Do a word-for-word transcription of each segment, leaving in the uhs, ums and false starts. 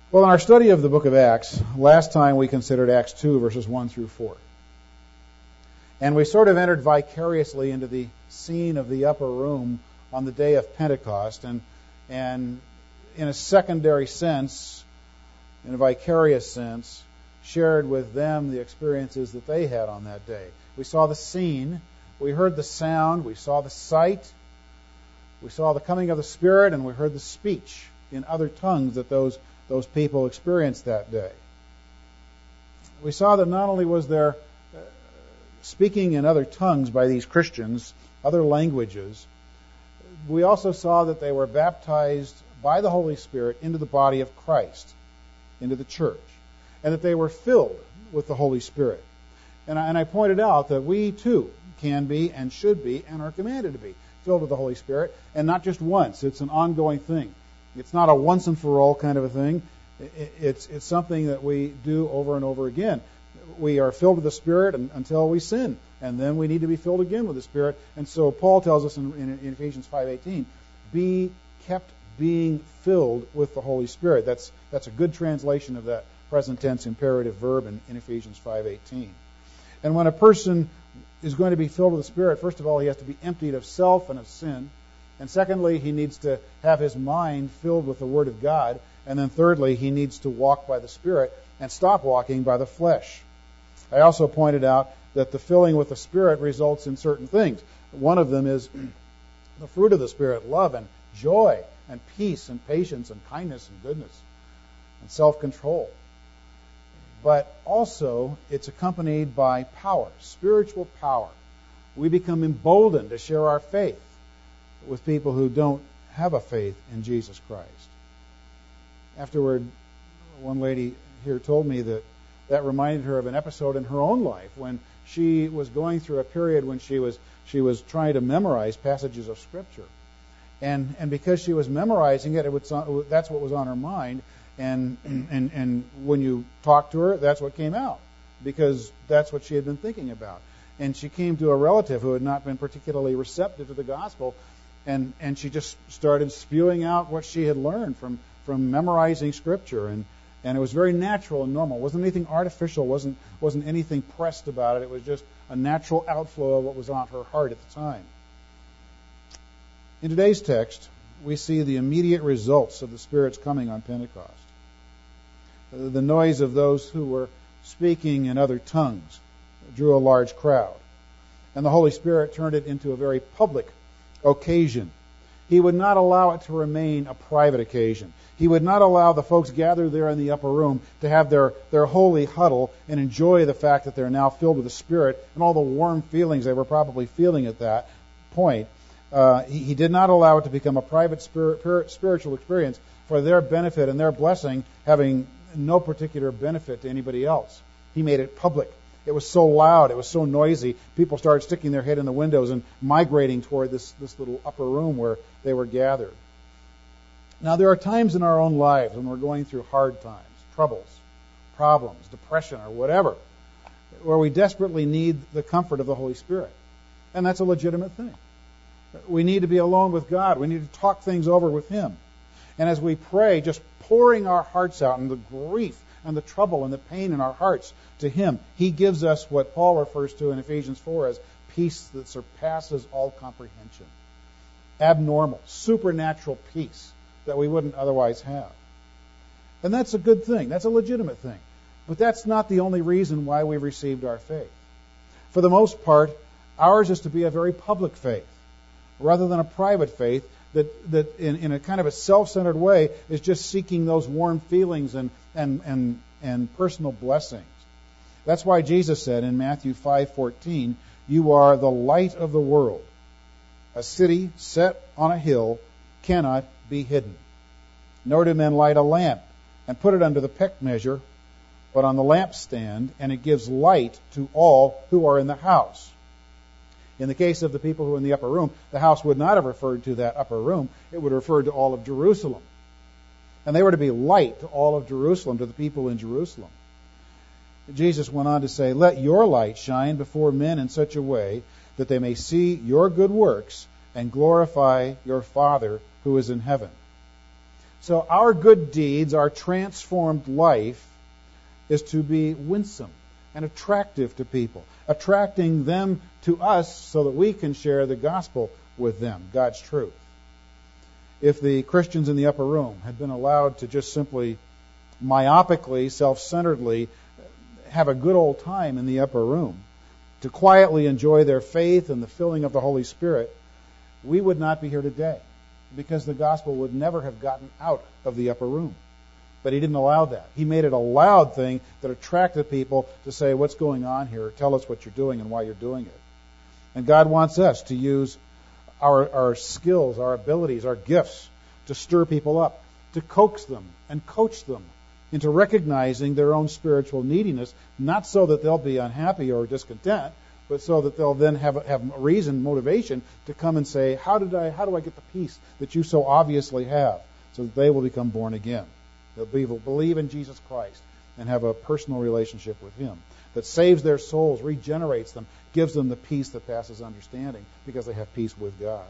Well, in our study of the book of Acts, last time we considered Acts two, verses one through four. And we sort of entered vicariously into the scene of the upper room on the day of Pentecost, and and in a secondary sense, in a vicarious sense, shared with them the experiences that they had on that day. We saw the scene, we heard the sound, we saw the sight, we saw the coming of the Spirit, and we heard the speech in other tongues that those those people experienced that day. We saw that not only was there uh, speaking in other tongues by these Christians, other languages, we also saw that they were baptized by the Holy Spirit into the body of Christ, into the church, and that they were filled with the Holy Spirit. And I, and I pointed out that we too can be and should be and are commanded to be filled with the Holy Spirit, and not just once. It's an ongoing thing. It's not a once and for all kind of a thing. It's it's something that we do over and over again. We are filled with the Spirit until we sin, and then we need to be filled again with the Spirit. And so Paul tells us in, in, in Ephesians five eighteen, be kept being filled with the Holy Spirit. That's that's a good translation of that present tense imperative verb in, in Ephesians five eighteen. And when a person is going to be filled with the Spirit, first of all, he has to be emptied of self and of sin. And secondly, he needs to have his mind filled with the Word of God. And then thirdly, he needs to walk by the Spirit and stop walking by the flesh. I also pointed out that the filling with the Spirit results in certain things. One of them is the fruit of the Spirit, love and joy and peace and patience and kindness and goodness and self-control. But also, it's accompanied by power, spiritual power. We become emboldened to share our faith with people who don't have a faith in Jesus Christ. Afterward, one lady here told me that that reminded her of an episode in her own life when she was going through a period when she was she was trying to memorize passages of Scripture. And and because she was memorizing it, it was on, that's what was on her mind. And, and and when you talked to her, that's what came out, because that's what she had been thinking about. And she came to a relative who had not been particularly receptive to the gospel, and, and she just started spewing out what she had learned from, from memorizing Scripture. And, and it was very natural and normal. It wasn't anything artificial, wasn't wasn't anything pressed about it. It was just a natural outflow of what was on her heart at the time. In today's text, we see the immediate results of the Spirit's coming on Pentecost. The noise of those who were speaking in other tongues drew a large crowd, and the Holy Spirit turned it into a very public occasion. He would not allow it to remain a private occasion. He would not allow the folks gathered there in the upper room to have their, their holy huddle and enjoy the fact that they're now filled with the Spirit and all the warm feelings they were probably feeling at that point. Uh, he, he did not allow it to become a private spirit, spiritual experience for their benefit and their blessing, having no particular benefit to anybody else. He made it public. It was so loud, it was so noisy, people started sticking their head in the windows and migrating toward this, this little upper room where they were gathered. Now, there are times in our own lives when we're going through hard times, troubles, problems, depression, or whatever, where we desperately need the comfort of the Holy Spirit. And that's a legitimate thing. We need to be alone with God. We need to talk things over with Him. And as we pray, just pouring our hearts out and the grief and the trouble and the pain in our hearts to Him, He gives us what Paul refers to in Ephesians four as peace that surpasses all comprehension. Abnormal, supernatural peace that we wouldn't otherwise have. And that's a good thing. That's a legitimate thing. But that's not the only reason why we've received our faith. For the most part, ours is to be a very public faith, rather than a private faith that, that in, in a kind of a self-centered way is just seeking those warm feelings and, and, and, and personal blessings. That's why Jesus said in Matthew five fourteen, "You are the light of the world. A city set on a hill cannot be hidden. Nor do men light a lamp and put it under the peck measure, but on the lampstand, and it gives light to all who are in the house." In the case of the people who were in the upper room, the house would not have referred to that upper room. It would have referred to all of Jerusalem. And they were to be light to all of Jerusalem, to the people in Jerusalem. Jesus went on to say, "Let your light shine before men in such a way that they may see your good works and glorify your Father who is in heaven." So our good deeds, our transformed life, is to be winsome and attractive to people, attracting them to us so that we can share the gospel with them, God's truth. If the Christians in the upper room had been allowed to just simply myopically, self-centeredly have a good old time in the upper room, to quietly enjoy their faith and the filling of the Holy Spirit, we would not be here today, because the gospel would never have gotten out of the upper room. But he didn't allow that. He made it a loud thing that attracted people to say, what's going on here? Tell us what you're doing and why you're doing it. And God wants us to use our, our skills, our abilities, our gifts to stir people up, to coax them and coach them into recognizing their own spiritual neediness, not so that they'll be unhappy or discontent, but so that they'll then have have a reason, motivation to come and say, how did I, how do I get the peace that you so obviously have, so that they will become born again. They'll be, will believe in Jesus Christ and have a personal relationship with Him that saves their souls, regenerates them, gives them the peace that passes understanding because they have peace with God.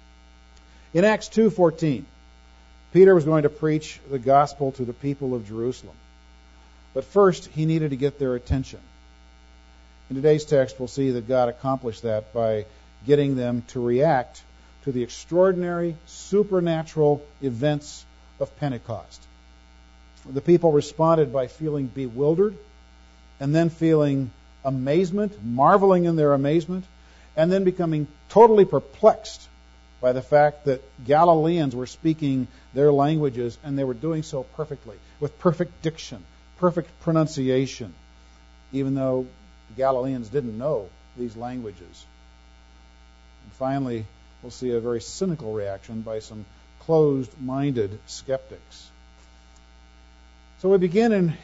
In Acts two fourteen, Peter was going to preach the gospel to the people of Jerusalem. But first, he needed to get their attention. In today's text, we'll see that God accomplished that by getting them to react to the extraordinary, supernatural events of Pentecost. The people responded by feeling bewildered, and then feeling amazement, marveling in their amazement, and then becoming totally perplexed by the fact that Galileans were speaking their languages, and they were doing so perfectly, with perfect diction, perfect pronunciation, even though the Galileans didn't know these languages. And finally, we'll see a very cynical reaction by some closed-minded skeptics. So we begin in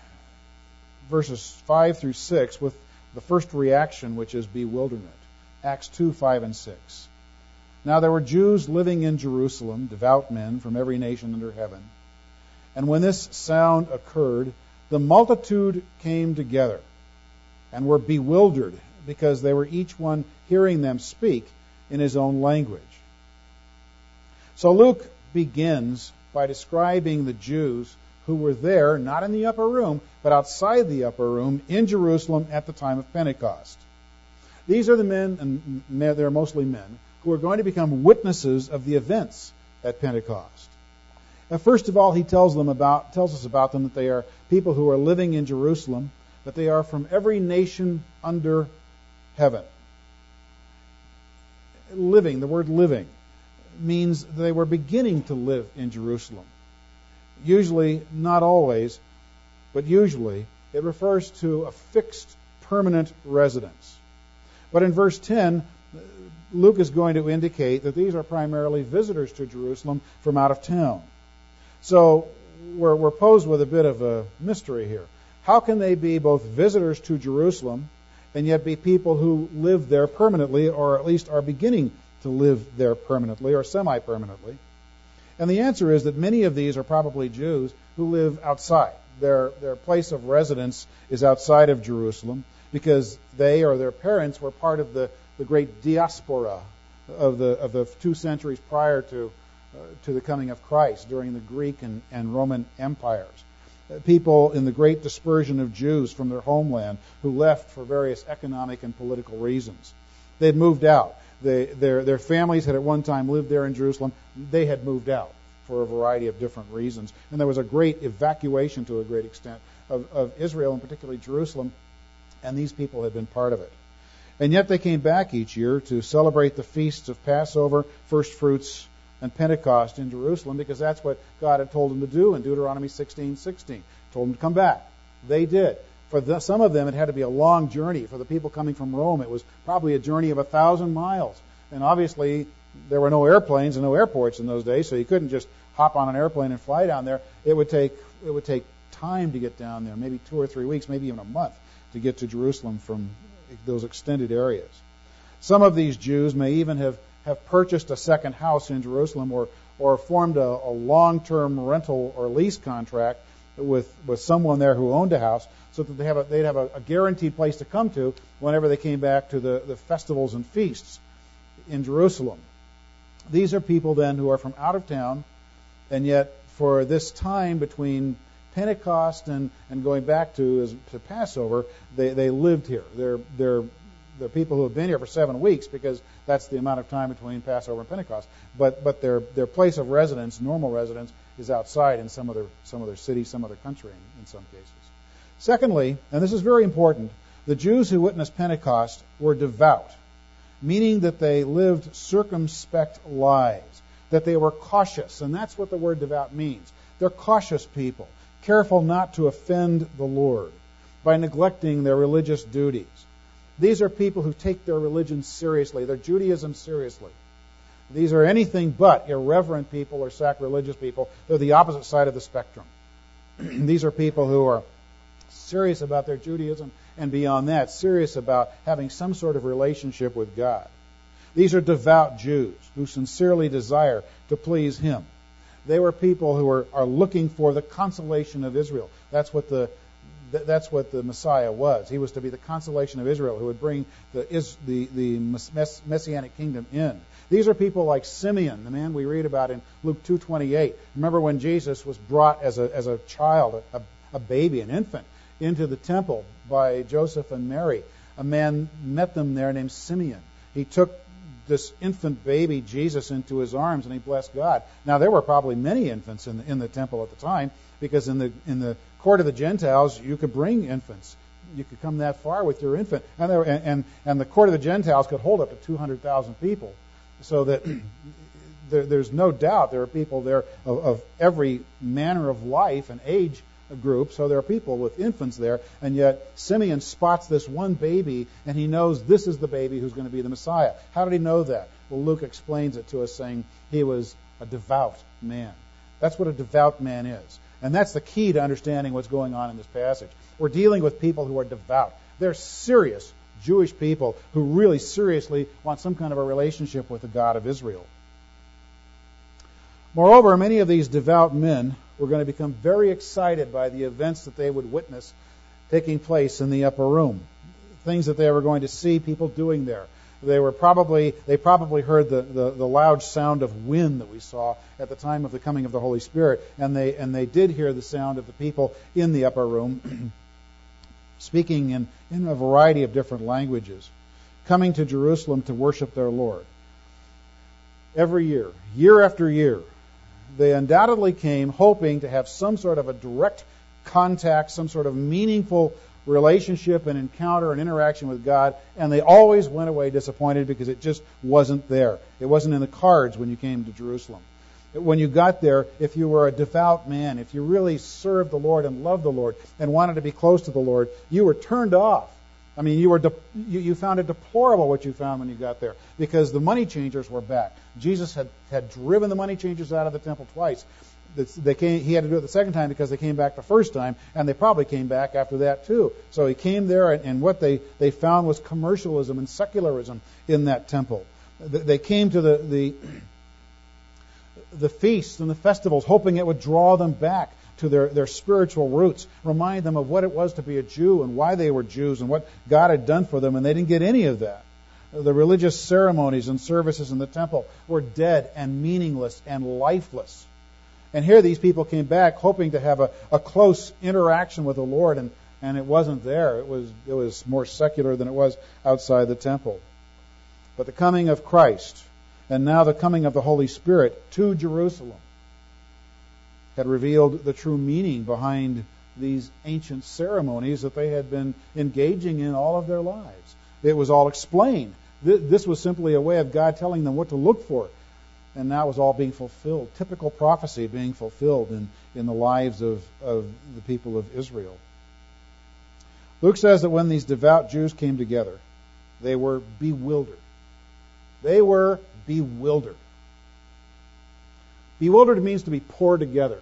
verses five through six with the first reaction, which is bewilderment. Acts two, five, and six. Now there were Jews living in Jerusalem, devout men from every nation under heaven. And when this sound occurred, the multitude came together and were bewildered, because they were each one hearing them speak in his own language. So Luke begins by describing the Jews who were there, not in the upper room, but outside the upper room in Jerusalem at the time of Pentecost. These are the men, and they're mostly men, who are going to become witnesses of the events at Pentecost. Now, first of all, he tells them about tells us about them that they are people who are living in Jerusalem, that they are from every nation under heaven. Living, the word living, means they were beginning to live in Jerusalem. Usually, not always, but usually, it refers to a fixed, permanent residence. But in verse ten, Luke is going to indicate that these are primarily visitors to Jerusalem from out of town. So we're, we're posed with a bit of a mystery here. How can they be both visitors to Jerusalem and yet be people who live there permanently, or at least are beginning to live there permanently or semi-permanently? And the answer is that many of these are probably Jews who live outside. Their, their place of residence is outside of Jerusalem because they or their parents were part of the the great diaspora of the of the two centuries prior to uh, to the coming of Christ during the Greek and, and Roman empires. Uh, people in the great dispersion of Jews from their homeland who left for various economic and political reasons. They had moved out. They, their their families had at one time lived there in Jerusalem. They had moved out for a variety of different reasons. And there was a great evacuation to a great extent of, of Israel, and particularly Jerusalem, and these people had been part of it. And yet they came back each year to celebrate the feasts of Passover, First Fruits, and Pentecost in Jerusalem, because that's what God had told them to do in Deuteronomy sixteen sixteen. Told them to come back. They did. For the, some of them, it had to be a long journey. For the people coming from Rome, it was probably a journey of a thousand miles. And obviously, there were no airplanes and no airports in those days, so you couldn't just hop on an airplane and fly down there. It would take it would take time to get down there, maybe two or three weeks, maybe even a month, to get to Jerusalem from those extended areas. Some of these Jews may even have, have purchased a second house in Jerusalem, or, or formed a, a long-term rental or lease contract with, with someone there who owned a house, so that they have a, they'd have a, a guaranteed place to come to whenever they came back to the, the festivals and feasts in Jerusalem. These are people then who are from out of town and yet for this time between Pentecost and, and going back to, as, to Passover, they, they lived here. They're, they're, they're people who have been here for seven weeks because that's the amount of time between Passover and Pentecost. But but their their place of residence, normal residence, is outside in some other some other city, some other country in, in some cases. Secondly, and this is very important, the Jews who witnessed Pentecost were devout, meaning that they lived circumspect lives, that they were cautious, and that's what the word devout means. They're cautious people, careful not to offend the Lord by neglecting their religious duties. These are people who take their religion seriously, their Judaism seriously. These are anything but irreverent people or sacrilegious people. They're the opposite side of the spectrum. These are people who are serious about their Judaism and beyond that, serious about having some sort of relationship with God. These are devout Jews who sincerely desire to please Him. They were people who are, are looking for the consolation of Israel. That's what the that's what the Messiah was. He was to be the consolation of Israel, who would bring the the, the mess, messianic kingdom in. These are people like Simeon, the man we read about in Luke two twenty-eight. Remember when Jesus was brought as a as a child, a, a baby, an infant, into the temple by Joseph and Mary. A man met them there named Simeon. He took this infant baby Jesus into his arms and he blessed God. Now there were probably many infants in the, in the temple at the time, because in the in the court of the Gentiles you could bring infants. You could come that far with your infant, and there, and, and and the court of the Gentiles could hold up to two hundred thousand people. So that there, there's no doubt there are people there of, of every manner of life and age group. So there are people with infants there, and yet Simeon spots this one baby, and he knows this is the baby who's going to be the Messiah. How did he know that? Well, Luke explains it to us, saying he was a devout man. That's what a devout man is. And that's the key to understanding what's going on in this passage. We're dealing with people who are devout. They're serious Jewish people who really seriously want some kind of a relationship with the God of Israel. Moreover, many of these devout men were going to become very excited by the events that they would witness taking place in the upper room, things that they were going to see people doing there. They were probably they probably heard the, the, the loud sound of wind that we saw at the time of the coming of the Holy Spirit, and they and they did hear the sound of the people in the upper room speaking in, in a variety of different languages, coming to Jerusalem to worship their Lord. Every year, year after year, they undoubtedly came hoping to have some sort of a direct contact, some sort of meaningful relationship and encounter and interaction with God, and they always went away disappointed because it just wasn't there. It wasn't in the cards when you came to Jerusalem. When you got there, if you were a devout man, if you really served the Lord and loved the Lord and wanted to be close to the Lord, you were turned off. I mean, you were de- you, you found it deplorable what you found when you got there, because the money changers were back. Jesus had, had driven the money changers out of the temple twice. They came, he had to do it the second time because they came back the first time, and they probably came back after that too. So he came there, and, and what they, they found was commercialism and secularism in that temple. They came to the, the the feasts and the festivals hoping it would draw them back to their, their spiritual roots, remind them of what it was to be a Jew and why they were Jews and what God had done for them, and they didn't get any of that. The religious ceremonies and services in the temple were dead and meaningless and lifeless. And here these people came back hoping to have a, a close interaction with the Lord, and, and it wasn't there. It was it was more secular than it was outside the temple. But the coming of Christ, and now the coming of the Holy Spirit to Jerusalem, had revealed the true meaning behind these ancient ceremonies that they had been engaging in all of their lives. It was all explained. This was simply a way of God telling them what to look for. And now it was all being fulfilled. Typical prophecy being fulfilled in, in the lives of, of the people of Israel. Luke says that when these devout Jews came together, they were bewildered. They were bewildered. Bewildered means to be poured together.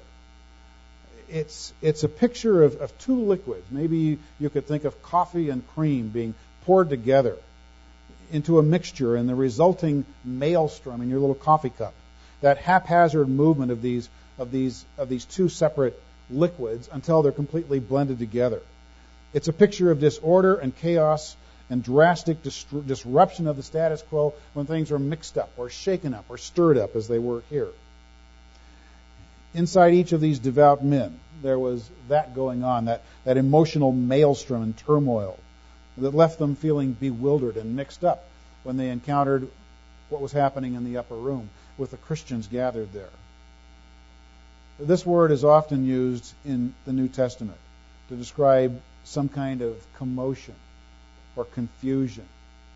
It's it's a picture of, of two liquids. Maybe you, you could think of coffee and cream being poured together into a mixture, and the resulting maelstrom in your little coffee cup. That haphazard movement of these of these of these two separate liquids until they're completely blended together. It's a picture of disorder and chaos and drastic distru- disruption of the status quo when things are mixed up or shaken up or stirred up as they were here. inside each of these devout men, there was that going on, that, that emotional maelstrom and turmoil that left them feeling bewildered and mixed up when they encountered what was happening in the upper room with the Christians gathered there. This word is often used in the New Testament to describe some kind of commotion or confusion.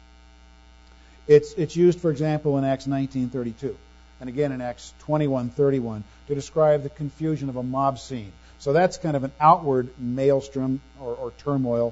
It's, it's used, for example, in Acts nineteen thirty-two, and again in Acts twenty-one thirty-one to describe the confusion of a mob scene. So that's kind of an outward maelstrom or, or turmoil,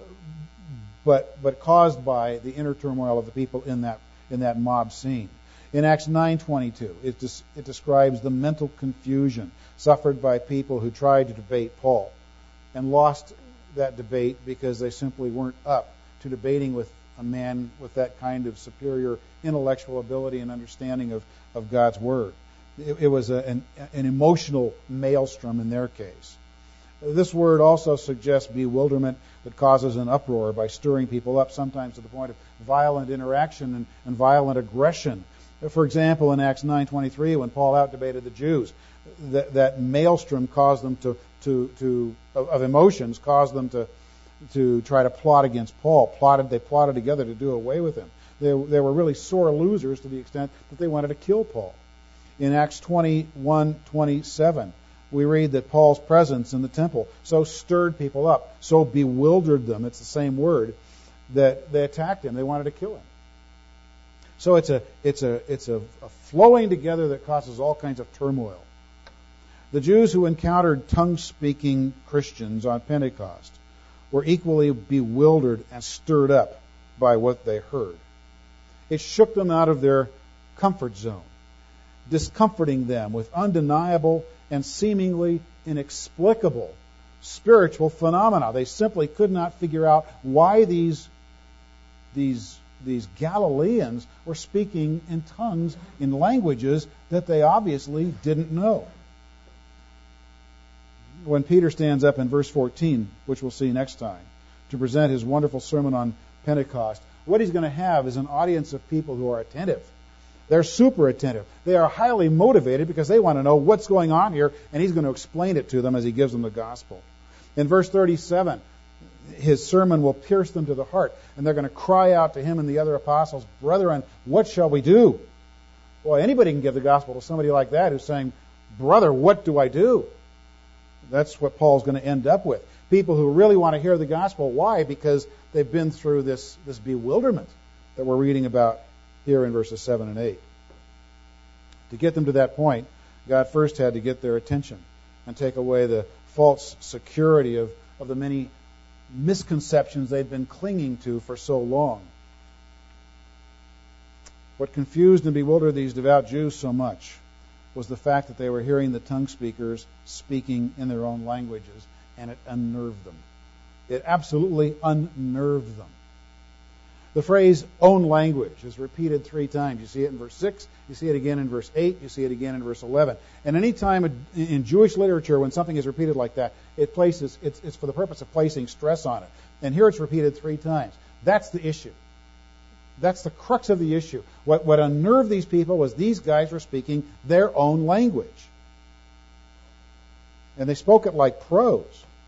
but but caused by the inner turmoil of the people in that in that mob scene. In Acts nine twenty-two, it, des, it describes the mental confusion suffered by people who tried to debate Paul and lost that debate because they simply weren't up to debating with a man with that kind of superior intellectual ability and understanding of, of God's Word. It, it was a, an, an emotional maelstrom in their case. This word also suggests bewilderment that causes an uproar by stirring people up, sometimes to the point of violent interaction and, and violent aggression. For example, in Acts nine twenty-three, when Paul outdebated the Jews, that, that maelstrom caused them to, to, to of, of emotions caused them to to try to plot against Paul. Plotted, they plotted together to do away with him. They, they were really sore losers to the extent that they wanted to kill Paul. In Acts twenty-one twenty-seven, we read that Paul's presence in the temple so stirred people up, so bewildered them, it's the same word, that they attacked him. They wanted to kill him. So it's a it's a it's a, a flowing together that causes all kinds of turmoil. The Jews who encountered tongue-speaking Christians on Pentecost were equally bewildered and stirred up by what they heard. It shook them out of their comfort zone, discomforting them with undeniable and seemingly inexplicable spiritual phenomena. They simply could not figure out why these, these, these Galileans were speaking in tongues, in languages that they obviously didn't know. When Peter stands up in verse fourteen, which we'll see next time, to present his wonderful sermon on Pentecost, what he's going to have is an audience of people who are attentive. They're super attentive. They are highly motivated because they want to know what's going on here, and he's going to explain it to them as he gives them the gospel. In verse thirty-seven, his sermon will pierce them to the heart, and they're going to cry out to him and the other apostles, "Brethren, what shall we do?" Boy, anybody can give the gospel to somebody like that who's saying, "Brother, what do I do?" That's what Paul's going to end up with. People who really want to hear the gospel. Why? Because they've been through this, this bewilderment that we're reading about here in verses seven and eight. To get them to that point, God first had to get their attention and take away the false security of, of the many misconceptions they'd been clinging to for so long. What confused and bewildered these devout Jews so much was the fact that they were hearing the tongue speakers speaking in their own languages, and it unnerved them. It absolutely unnerved them. The phrase own language is repeated three times. You see it in verse six, you see it again in verse eight, you see it again in verse eleven. And any time in Jewish literature when something is repeated like that, it places it's, it's for the purpose of placing stress on it. And here it's repeated three times. That's the issue. That's the crux of the issue. What, what unnerved these people was these guys were speaking their own language. And they spoke it like pros.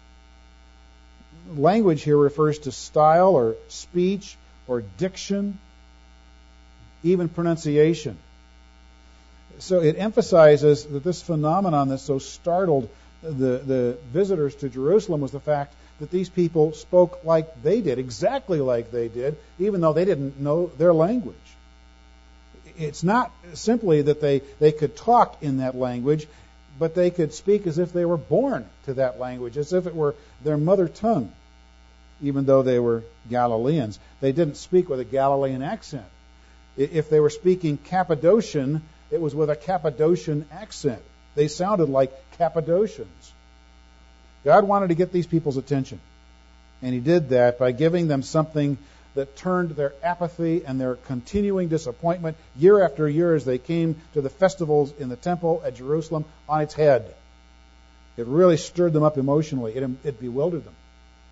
Language here refers to style or speech or diction, even pronunciation. So it emphasizes that this phenomenon that so startled the, the visitors to Jerusalem was the fact that these people spoke like they did, exactly like they did, even though they didn't know their language. It's not simply that they, they could talk in that language, but they could speak as if they were born to that language, as if it were their mother tongue, even though they were Galileans. They didn't speak with a Galilean accent. If they were speaking Cappadocian, it was with a Cappadocian accent. They sounded like Cappadocians. God wanted to get these people's attention, and he did that by giving them something that turned their apathy and their continuing disappointment year after year as they came to the festivals in the temple at Jerusalem on its head. It really stirred them up emotionally. It, it bewildered them.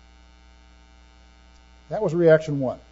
That was reaction one.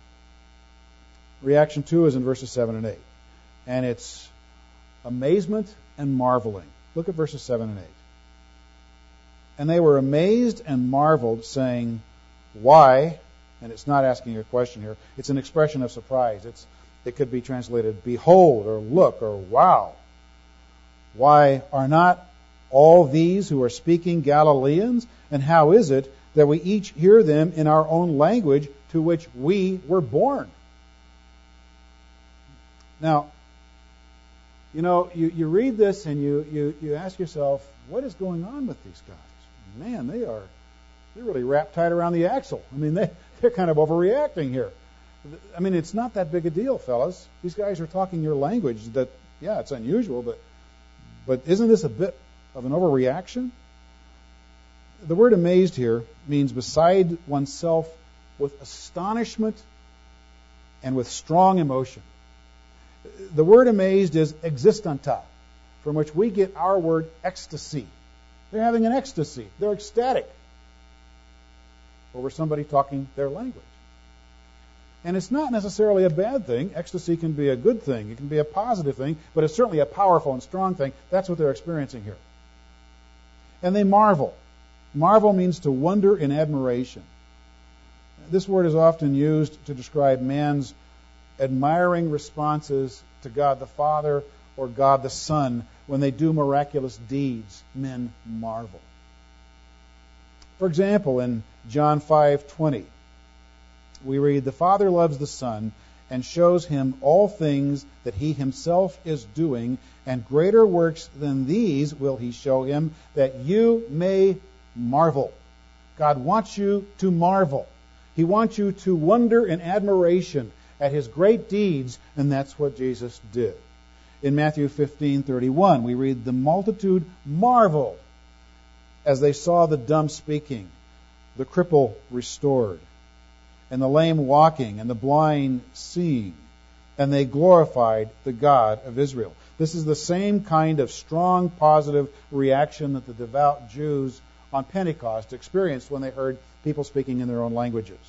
Reaction two is in verses seven and eight, and it's amazement and marveling. Look at verses seven and eight. And they were amazed and marveled, saying, why? And it's not asking a question here. It's an expression of surprise. It's, it could be translated, behold, or look, or wow. Why are not all these who are speaking Galileans? And how is it that we each hear them in our own language to which we were born? Now, you know, you, you read this and you, you, you ask yourself, what is going on with these guys? Man, they are they're really wrapped tight around the axle. I mean, they, they're kind of overreacting here. I mean, it's not that big a deal, fellas. These guys are talking your language that, yeah, it's unusual, but but isn't this a bit of an overreaction? The word amazed here means beside oneself with astonishment and with strong emotion. The word amazed is existanta, from which we get our word ecstasy. They're having an ecstasy. They're ecstatic over somebody talking their language. And it's not necessarily a bad thing. Ecstasy can be a good thing. It can be a positive thing, but it's certainly a powerful and strong thing. That's what they're experiencing here. And they marvel. Marvel means to wonder in admiration. This word is often used to describe man's admiring responses to God the Father or God the Son when they do miraculous deeds. Men marvel. For example, in John five twenty, we read, the Father loves the Son and shows him all things that he himself is doing, and greater works than these will he show him, that you may marvel. God wants you to marvel. He wants you to wonder in admiration at his great deeds, and that's what Jesus did. In Matthew fifteen thirty-one, we read, the multitude marveled as they saw the dumb speaking, the cripple restored, and the lame walking, and the blind seeing, and they glorified the God of Israel. This is the same kind of strong, positive reaction that the devout Jews on Pentecost experienced when they heard people speaking in their own languages.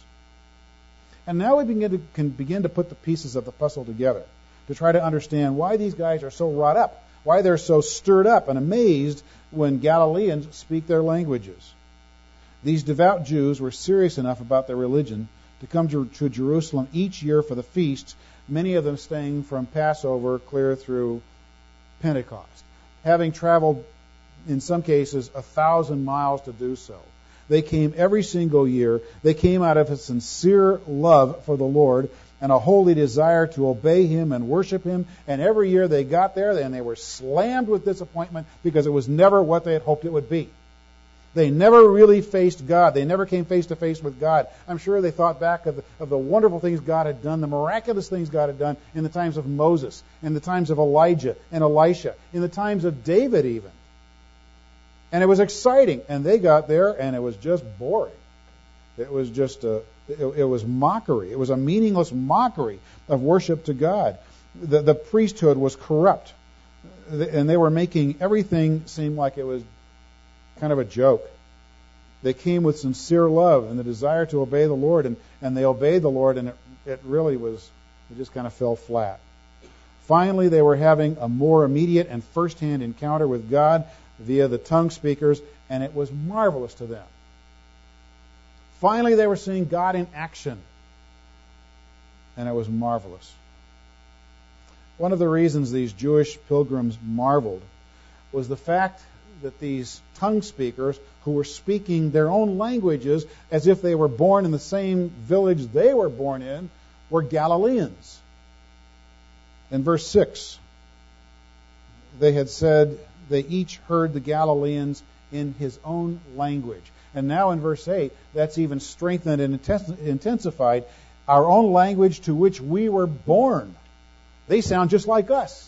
And now we begin to, can begin to put the pieces of the puzzle together to try to understand why these guys are so wrought up, why they're so stirred up and amazed when Galileans speak their languages. These devout Jews were serious enough about their religion to come to, to Jerusalem each year for the feasts, many of them staying from Passover clear through Pentecost, having traveled, in some cases, a thousand miles to do so. They came every single year. They came out of a sincere love for the Lord and a holy desire to obey him and worship him. And every year they got there and they were slammed with disappointment because it was never what they had hoped it would be. They never really faced God. They never came face to face with God. I'm sure they thought back of the, of the wonderful things God had done, the miraculous things God had done in the times of Moses, in the times of Elijah and Elisha, in the times of David even. And it was exciting. And they got there and it was just boring. It was just a, it, it was mockery. It was a meaningless mockery of worship to God. The, the priesthood was corrupt. And they were making everything seem like it was kind of a joke. They came with sincere love and the desire to obey the Lord, and, and they obeyed the Lord, and it, it really was, it just kind of fell flat. Finally, they were having a more immediate and first-hand encounter with God via the tongue speakers, and it was marvelous to them. Finally, they were seeing God in action, and it was marvelous. One of the reasons these Jewish pilgrims marveled was the fact that these tongue speakers who were speaking their own languages as if they were born in the same village they were born in were Galileans. In verse six, they had said they each heard the Galileans in his own language. And now in verse eight, that's even strengthened and intensified. Our own language to which we were born. They sound just like us.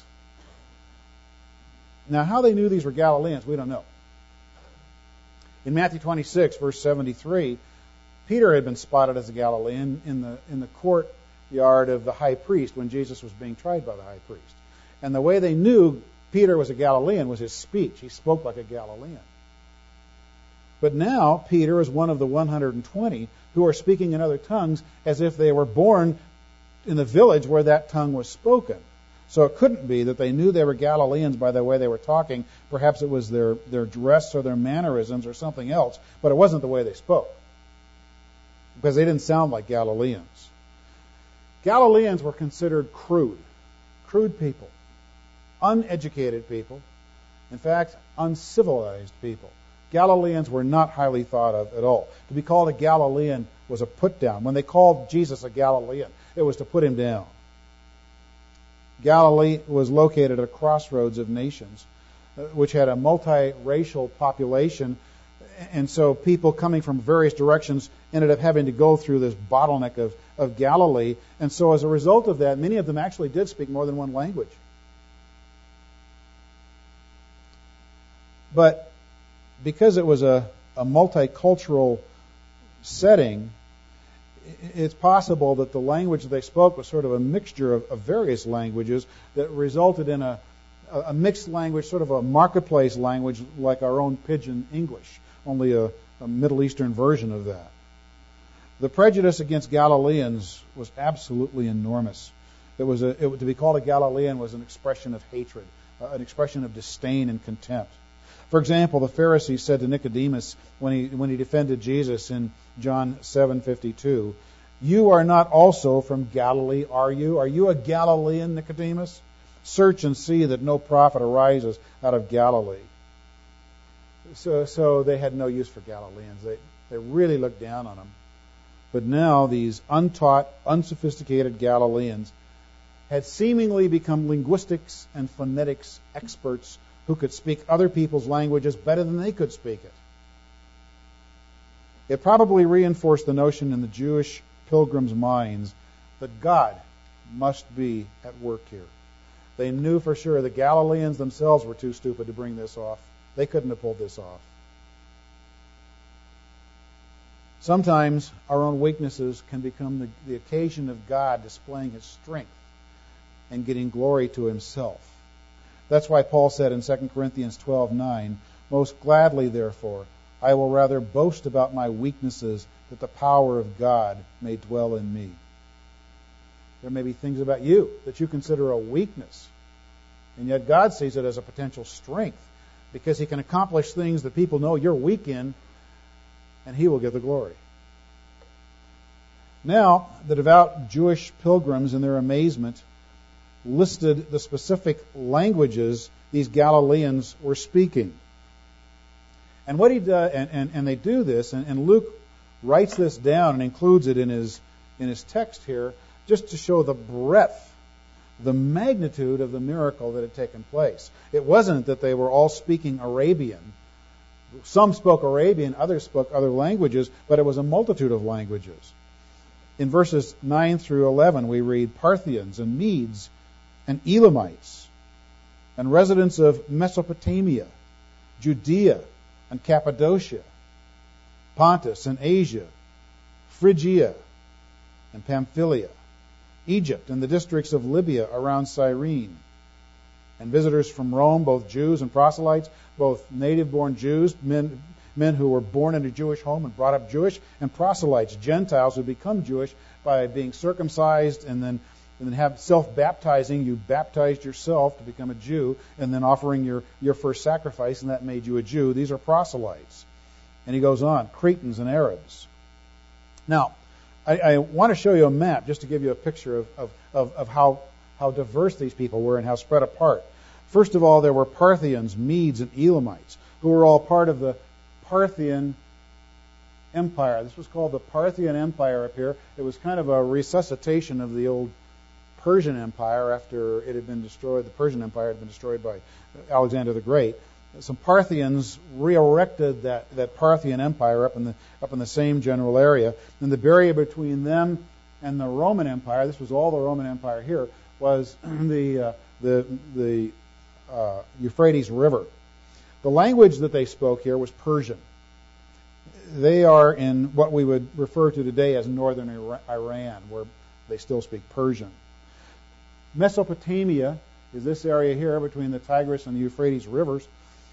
Now, how they knew these were Galileans, we don't know. In Matthew twenty-six, verse seventy-three, Peter had been spotted as a Galilean in the in the courtyard of the high priest when Jesus was being tried by the high priest. And the way they knew Peter was a Galilean was his speech. He spoke like a Galilean. But now, Peter is one of the one hundred twenty who are speaking in other tongues as if they were born in the village where that tongue was spoken. So it couldn't be that they knew they were Galileans by the way they were talking. Perhaps it was their, their dress or their mannerisms or something else, but it wasn't the way they spoke, because they didn't sound like Galileans. Galileans were considered crude, crude people, uneducated people, in fact, uncivilized people. Galileans were not highly thought of at all. To be called a Galilean was a put down. When they called Jesus a Galilean, it was to put him down. Galilee was located at a crossroads of nations, which had a multiracial population, and so people coming from various directions ended up having to go through this bottleneck of, of Galilee, and so as a result of that, many of them actually did speak more than one language. But because it was a, a multicultural setting, it's possible that the language they spoke was sort of a mixture of, of various languages that resulted in a, a mixed language, sort of a marketplace language like our own Pidgin English, only a, a Middle Eastern version of that. The prejudice against Galileans was absolutely enormous. It was a, it, to be called a Galilean was an expression of hatred, uh, an expression of disdain and contempt. For example, the Pharisees said to Nicodemus when he when he defended Jesus in John seven fifty-two, "You are not also from Galilee, are you? Are you a Galilean, Nicodemus? Search and see that no prophet arises out of Galilee." So, so they had no use for Galileans. They they really looked down on them. But now these untaught, unsophisticated Galileans had seemingly become linguistics and phonetics experts who could speak other people's languages better than they could speak it. It probably reinforced the notion in the Jewish pilgrims' minds that God must be at work here. They knew for sure the Galileans themselves were too stupid to bring this off. They couldn't have pulled this off. Sometimes our own weaknesses can become the, the occasion of God displaying His strength and getting glory to Himself. That's why Paul said in Second Corinthians twelve nine, "Most gladly, therefore, I will rather boast about my weaknesses, that the power of God may dwell in me." There may be things about you that you consider a weakness, and yet God sees it as a potential strength, because He can accomplish things that people know you're weak in, and He will get the glory. Now, the devout Jewish pilgrims, in their amazement, listed the specific languages these Galileans were speaking. And what he does, and, and, and they do this, and, and Luke writes this down and includes it in his in his text here, just to show the breadth, the magnitude of the miracle that had taken place. It wasn't that they were all speaking Arabian. Some spoke Arabian, others spoke other languages, but it was a multitude of languages. In verses nine through eleven, we read Parthians and Medes and Elamites and residents of Mesopotamia, Judea and Cappadocia, Pontus and Asia, Phrygia and Pamphylia, Egypt and the districts of Libya around Cyrene, and visitors from Rome, both Jews and proselytes, both native-born Jews, men, men who were born in a Jewish home and brought up Jewish, and proselytes, Gentiles who become Jewish by being circumcised and then and then have self-baptizing. You baptized yourself to become a Jew, and then offering your, your first sacrifice, and that made you a Jew. These are proselytes. And he goes on, Cretans and Arabs. Now, I, I want to show you a map just to give you a picture of, of, of, of how, how diverse these people were and how spread apart. First of all, there were Parthians, Medes, and Elamites, who were all part of the Parthian Empire. This was called the Parthian Empire up here. It was kind of a resuscitation of the old Persian Empire after it had been destroyed. The Persian Empire had been destroyed by Alexander the Great. Some Parthians re-erected that, that Parthian Empire up in the up in the same general area. And the barrier between them and the Roman Empire, this was all the Roman Empire here, was the uh, the the uh, Euphrates River. The language that they spoke here was Persian. They are in what we would refer to today as northern Iran, where they still speak Persian. Mesopotamia is this area here between the Tigris and the Euphrates rivers,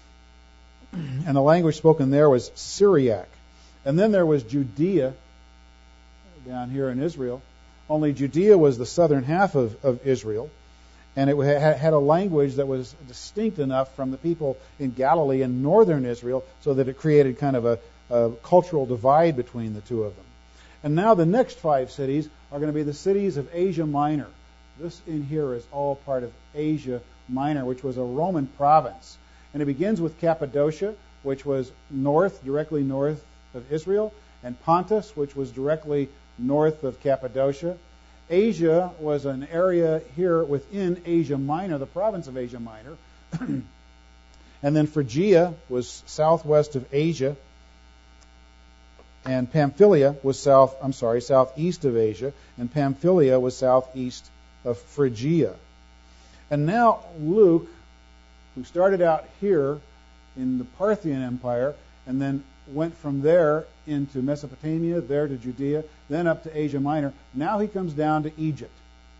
and the language spoken there was Syriac. And then there was Judea down here in Israel, only Judea was the southern half of, of Israel, And it had a language that was distinct enough from the people in Galilee and northern Israel so that it created kind of a, a cultural divide between the two of them. And now the next five cities are going to be the cities of Asia Minor. This in here is all part of Asia Minor, which was a Roman province. And it begins with Cappadocia, which was north, directly north of Israel, and Pontus, which was directly north of Cappadocia. Asia was an area here within Asia Minor, the province of Asia Minor. And then Phrygia was southwest of Asia. And Pamphylia was south, I'm sorry, southeast of Asia. And Pamphylia was southeast of Phrygia. And now Luke, who started out here in the Parthian Empire, and then went from there into Mesopotamia, there to Judea, then up to Asia Minor. Now he comes down to Egypt.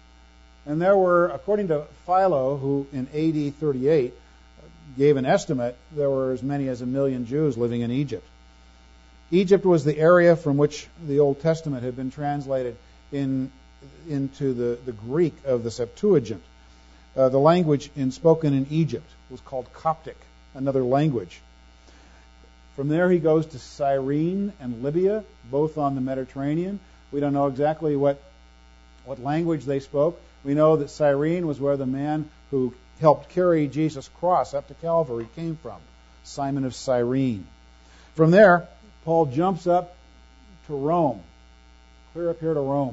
And there were, according to Philo, who in A D thirty-eight gave an estimate, there were as many as a million Jews living in Egypt. Egypt was the area from which the Old Testament had been translated in, into the, the Greek of the Septuagint. Uh, the language in, spoken in Egypt was called Coptic, another language. From there he goes to Cyrene and Libya, both on the Mediterranean. We don't know exactly what, what language they spoke. We know that Cyrene was where the man who helped carry Jesus' cross up to Calvary came from, Simon of Cyrene. From there, Paul jumps up to Rome, clear up here to Rome.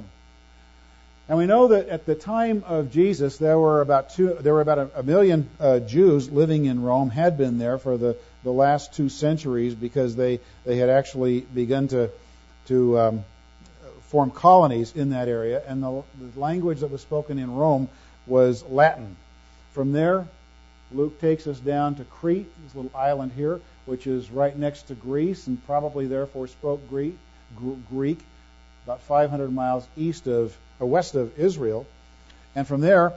And we know that at the time of Jesus, there were about two, there were about a, a million uh, Jews living in Rome, had been there for the, the last two centuries because they, they had actually begun to to um, form colonies in that area, and the, the language that was spoken in Rome was Latin. From there, Luke takes us down to Crete, this little island here, which is right next to Greece, and probably therefore spoke Greek, Greek about five hundred miles east of or west of Israel. And from there,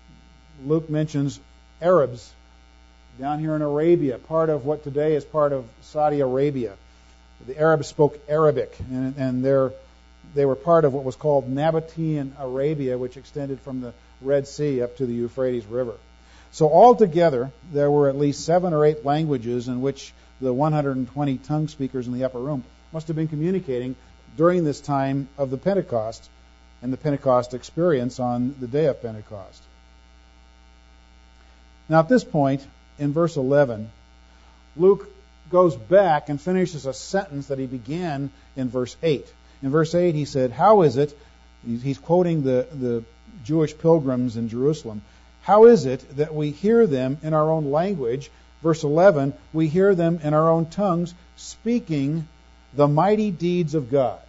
Luke mentions Arabs down here in Arabia, part of what today is part of Saudi Arabia. The Arabs spoke Arabic, and, and they're, they were part of what was called Nabatean Arabia, which extended from the Red Sea up to the Euphrates River. So altogether, there were at least seven or eight languages in which the one hundred twenty tongue speakers in the upper room must have been communicating during this time of the Pentecost and the Pentecost experience on the day of Pentecost. Now at this point, in verse eleven, Luke goes back and finishes a sentence that he began in verse eight. In verse eight he said, how is it, he's quoting the, the Jewish pilgrims in Jerusalem, how is it that we hear them in our own language? Verse eleven, we hear them in our own tongues speaking the mighty deeds of God.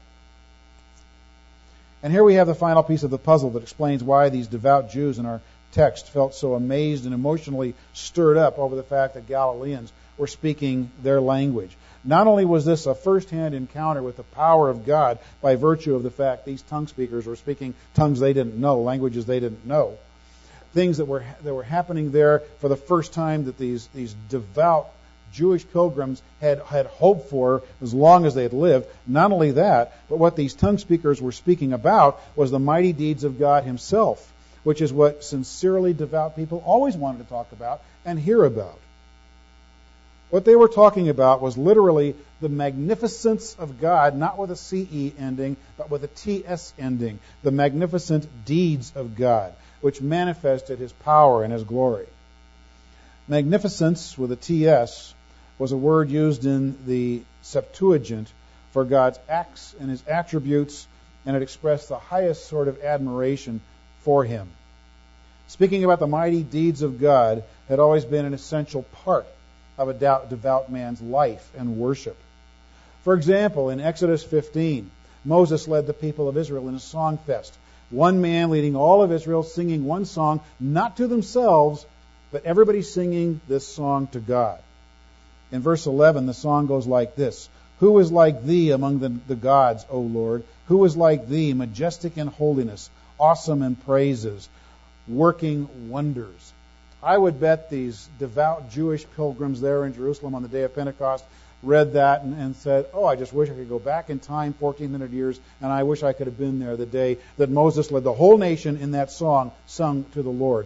And here we have the final piece of the puzzle that explains why these devout Jews in our text felt so amazed and emotionally stirred up over the fact that Galileans were speaking their language. Not only was this a first-hand encounter with the power of God by virtue of the fact these tongue speakers were speaking tongues they didn't know, languages they didn't know, things that were that were happening there for the first time that these these devout Jewish pilgrims had, had hoped for as long as they had lived. Not only that, but what these tongue speakers were speaking about was the mighty deeds of God himself, which is what sincerely devout people always wanted to talk about and hear about. What they were talking about was literally the magnificence of God, not with a C E ending, but with a T S ending. The magnificent deeds of God, which manifested his power and his glory. Magnificence with a T S was a word used in the Septuagint for God's acts and his attributes, and it expressed the highest sort of admiration for him. Speaking about the mighty deeds of God had always been an essential part of a devout man's life and worship. For example, in Exodus fifteen, Moses led the people of Israel in a song fest. One man leading all of Israel, singing one song, not to themselves, but everybody singing this song to God. In verse eleven, the song goes like this. Who is like thee among the, the gods, O Lord? Who is like thee, majestic in holiness, awesome in praises, working wonders? I would bet these devout Jewish pilgrims there in Jerusalem on the day of Pentecost read that and, and said, oh, I just wish I could go back in time fourteen hundred years, and I wish I could have been there the day that Moses led the whole nation in that song sung to the Lord.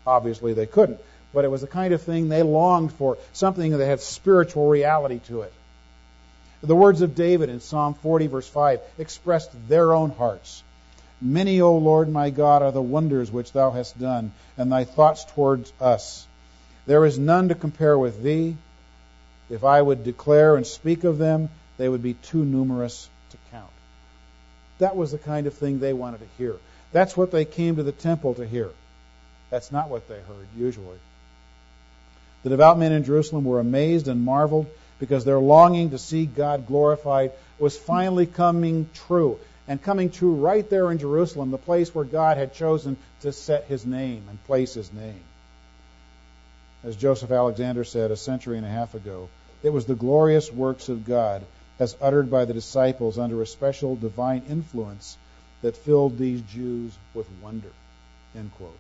Obviously they couldn't. But it was the kind of thing they longed for, something that had spiritual reality to it. The words of David in Psalm forty, verse five, expressed their own hearts. Many, O Lord my God, are the wonders which thou hast done, and thy thoughts towards us. There is none to compare with thee. If I would declare and speak of them, they would be too numerous to count. That was the kind of thing they wanted to hear. That's what they came to the temple to hear. That's not what they heard, usually. The devout men in Jerusalem were amazed and marveled because their longing to see God glorified was finally coming true. And coming true right there in Jerusalem, the place where God had chosen to set His name and place His name. As Joseph Alexander said a century and a half ago, it was the glorious works of God as uttered by the disciples under a special divine influence that filled these Jews with wonder. End quote.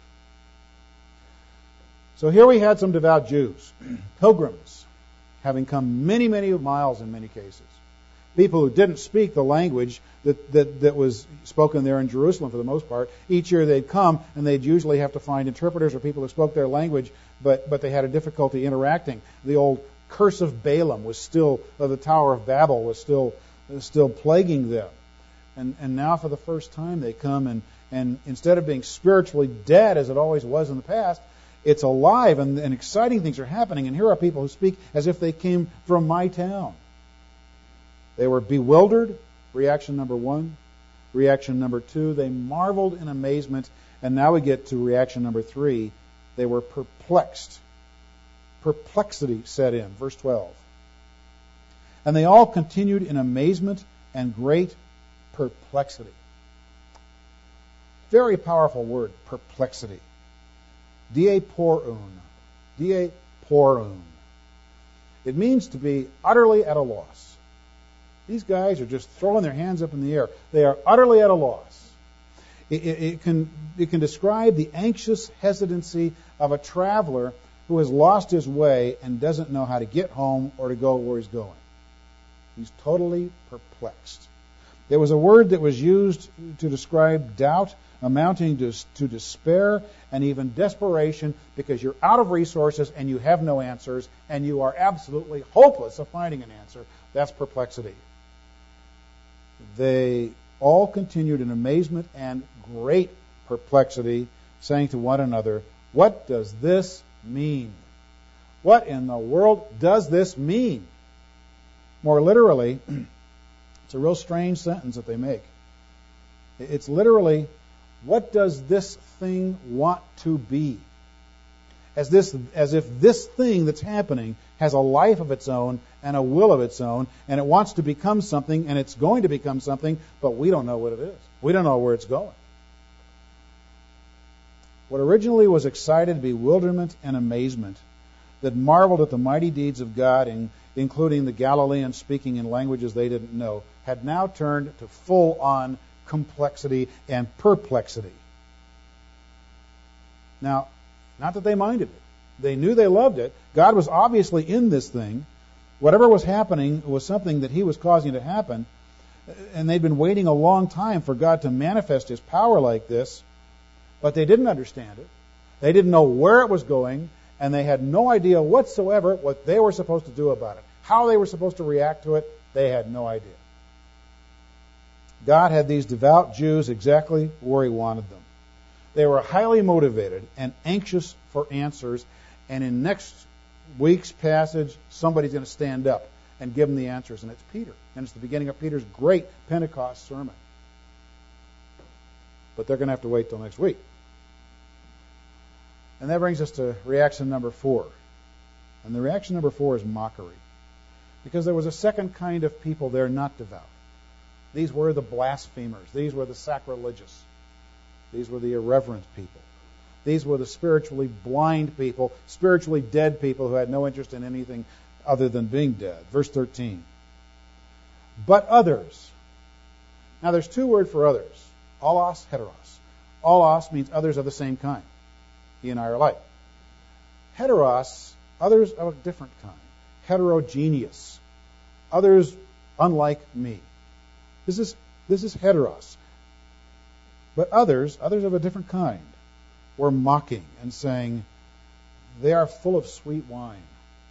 So here we had some devout Jews, pilgrims, having come many, many miles in many cases. People who didn't speak the language that, that, that was spoken there in Jerusalem for the most part. Each year they'd come, and they'd usually have to find interpreters or people who spoke their language, but, but they had a difficulty interacting. The old curse of Balaam was still, of the Tower of Babel, was still was still plaguing them. And, and now for the first time they come, and, and instead of being spiritually dead as it always was in the past, it's alive, and, and exciting things are happening. And here are people who speak as if they came from my town. They were bewildered, reaction number one. Reaction number two, they marveled in amazement. And now we get to reaction number three. They were perplexed. Perplexity set in, verse twelve. And they all continued in amazement and great perplexity. Very powerful word, perplexity. Diaporun. Diaporun. It means to be utterly at a loss. These guys are just throwing their hands up in the air. They are utterly at a loss. It, it, it can, it can describe the anxious hesitancy of a traveler who has lost his way and doesn't know how to get home or to go where he's going. He's totally perplexed. There was a word that was used to describe doubt amounting to, to despair and even desperation because you're out of resources and you have no answers and you are absolutely hopeless of finding an answer. That's perplexity. They all continued in amazement and great perplexity, saying to one another, "What does this mean? What in the world does this mean?" More literally, it's a real strange sentence that they make. It's literally, what does this thing want to be? As this, as if this thing that's happening has a life of its own and a will of its own, and it wants to become something, and it's going to become something, but we don't know what it is. We don't know where it's going. What originally was excited bewilderment and amazement that marveled at the mighty deeds of God, in, including the Galileans speaking in languages they didn't know, had now turned to full-on complexity and perplexity. Now, not that they minded it. They knew they loved it. God was obviously in this thing. Whatever was happening was something that He was causing to happen. And they'd been waiting a long time for God to manifest His power like this. But they didn't understand it. They didn't know where it was going. And they had no idea whatsoever what they were supposed to do about it. How they were supposed to react to it, they had no idea. God had these devout Jews exactly where He wanted them. They were highly motivated and anxious for answers. And in next week's passage, somebody's going to stand up and give them the answers. And it's Peter. And it's the beginning of Peter's great Pentecost sermon. But they're going to have to wait till next week. And that brings us to reaction number four. And the reaction number four is mockery. Because there was a second kind of people there not devout. These were the blasphemers. These were the sacrilegious. These were the irreverent people. These were the spiritually blind people, spiritually dead people who had no interest in anything other than being dead. Verse thirteen. But others. Now there's two words for others. Allos, heteros. Allos means others of the same kind. He and I are alike. Heteros, others of a different kind. Heterogeneous. Others unlike me. This is, this is heteros. But others, others of a different kind. were mocking and saying, they are full of sweet wine.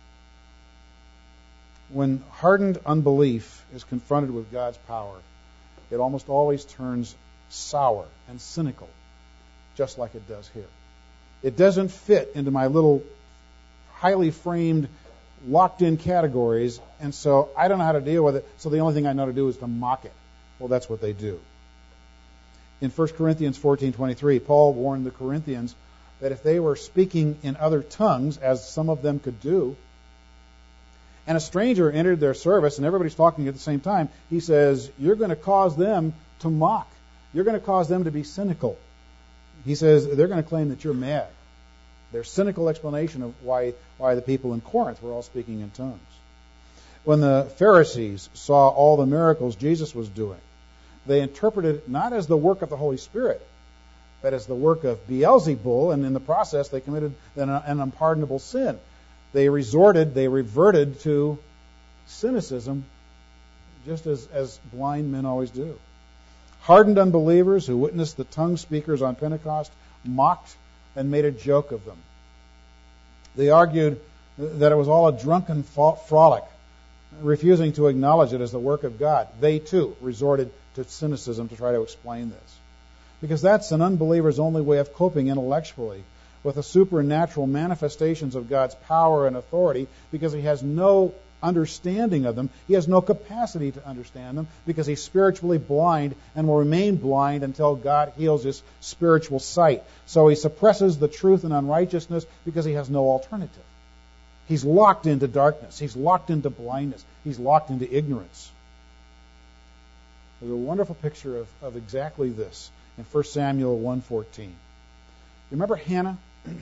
When hardened unbelief is confronted with God's power, it almost always turns sour and cynical, just like it does here. It doesn't fit into my little highly framed, locked-in categories, and so I don't know how to deal with it, so the only thing I know to do is to mock it. Well, that's what they do. In First Corinthians fourteen twenty-three, Paul warned the Corinthians that if they were speaking in other tongues, as some of them could do, and a stranger entered their service and everybody's talking at the same time, he says, you're going to cause them to mock. You're going to cause them to be cynical. He says they're going to claim that you're mad. Their cynical explanation of why, why the people in Corinth were all speaking in tongues. When the Pharisees saw all the miracles Jesus was doing, they interpreted it not as the work of the Holy Spirit, but as the work of Beelzebul, and in the process they committed an, an unpardonable sin. They resorted, they reverted to cynicism, just as, as blind men always do. Hardened unbelievers who witnessed the tongue speakers on Pentecost mocked and made a joke of them. They argued that it was all a drunken frolic, refusing to acknowledge it as the work of God. They, too, resorted to cynicism to try to explain this. Because that's an unbeliever's only way of coping intellectually with the supernatural manifestations of God's power and authority, because he has no understanding of them. He has no capacity to understand them because he's spiritually blind and will remain blind until God heals his spiritual sight. So he suppresses the truth and unrighteousness because he has no alternative. He's locked into darkness. He's locked into blindness. He's locked into ignorance. There's a wonderful picture of, of exactly this in First Samuel one fourteen. You remember Hannah?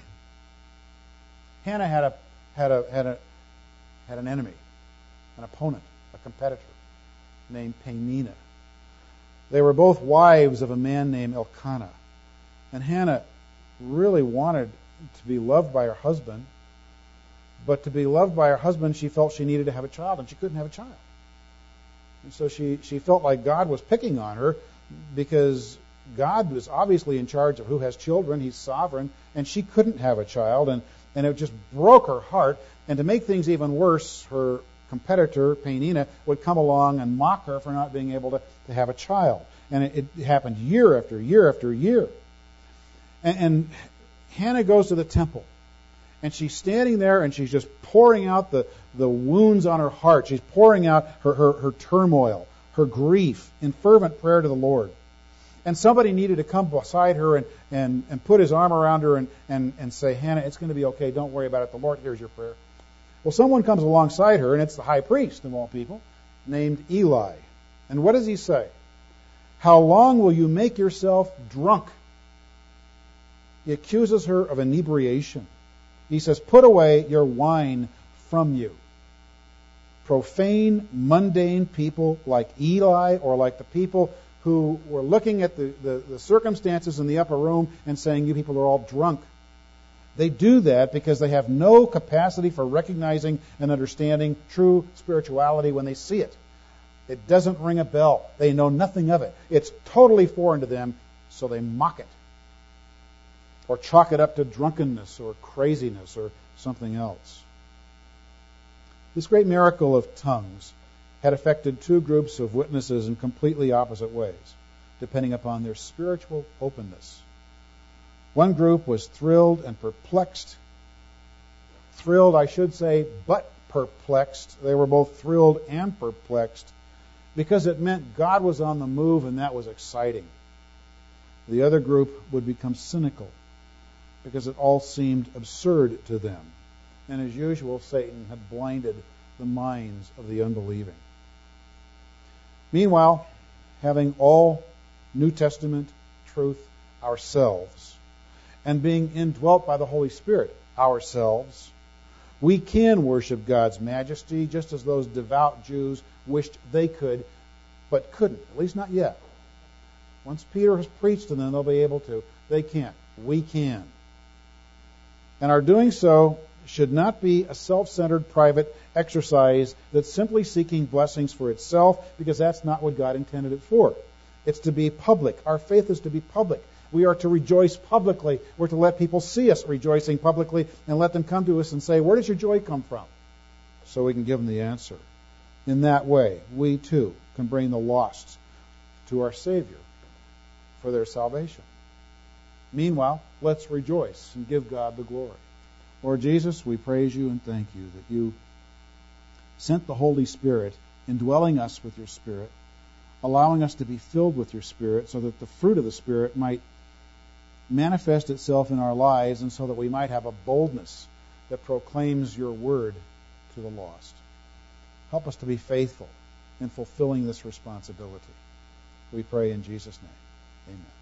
Hannah had a had a had a had an enemy, an opponent, a competitor named Peninnah. They were both wives of a man named Elkanah. And Hannah really wanted to be loved by her husband, but to be loved by her husband, she felt she needed to have a child, and she couldn't have a child. And so she, she felt like God was picking on her because God was obviously in charge of who has children. He's sovereign, and she couldn't have a child, and, and it just broke her heart. And to make things even worse, her competitor, Peninnah, would come along and mock her for not being able to, to have a child. And it, it happened year after year after year. And, and Hannah goes to the temple, and she's standing there, and she's just pouring out the, the wounds on her heart. She's pouring out her, her, her turmoil, her grief in fervent prayer to the Lord. And somebody needed to come beside her and, and, and put his arm around her and, and, and say, Hannah, it's going to be okay. Don't worry about it. The Lord hears your prayer. Well, someone comes alongside her, and it's the high priest of all people, named Eli. And what does he say? How long will you make yourself drunk? He accuses her of inebriation. He says, put away your wine from you. Profane, mundane people like Eli, or like the people who were looking at the, the, the circumstances in the upper room and saying, you people are all drunk. They do that because they have no capacity for recognizing and understanding true spirituality when they see it. It doesn't ring a bell. They know nothing of it. It's totally foreign to them, so they mock it. Or chalk it up to drunkenness or craziness or something else. This great miracle of tongues had affected two groups of witnesses in completely opposite ways, depending upon their spiritual openness. One group was thrilled and perplexed. Thrilled, I should say, but perplexed. They were both thrilled and perplexed because it meant God was on the move, and that was exciting. The other group would become cynical because it all seemed absurd to them. And as usual, Satan had blinded the minds of the unbelieving. Meanwhile, having all New Testament truth ourselves, and being indwelt by the Holy Spirit ourselves, we can worship God's majesty just as those devout Jews wished they could, but couldn't, at least not yet. Once Peter has preached to them, they'll be able to. They can't. We can. And our doing so should not be a self-centered private exercise that's simply seeking blessings for itself, because that's not what God intended it for. It's to be public. Our faith is to be public. We are to rejoice publicly. We're to let people see us rejoicing publicly and let them come to us and say, where does your joy come from? So we can give them the answer. In that way, we too can bring the lost to our Savior for their salvation. Meanwhile, let's rejoice and give God the glory. Lord Jesus, we praise you and thank you that you sent the Holy Spirit, indwelling us with your Spirit, allowing us to be filled with your Spirit so that the fruit of the Spirit might manifest itself in our lives and so that we might have a boldness that proclaims your word to the lost. Help us to be faithful in fulfilling this responsibility. We pray in Jesus' name. Amen.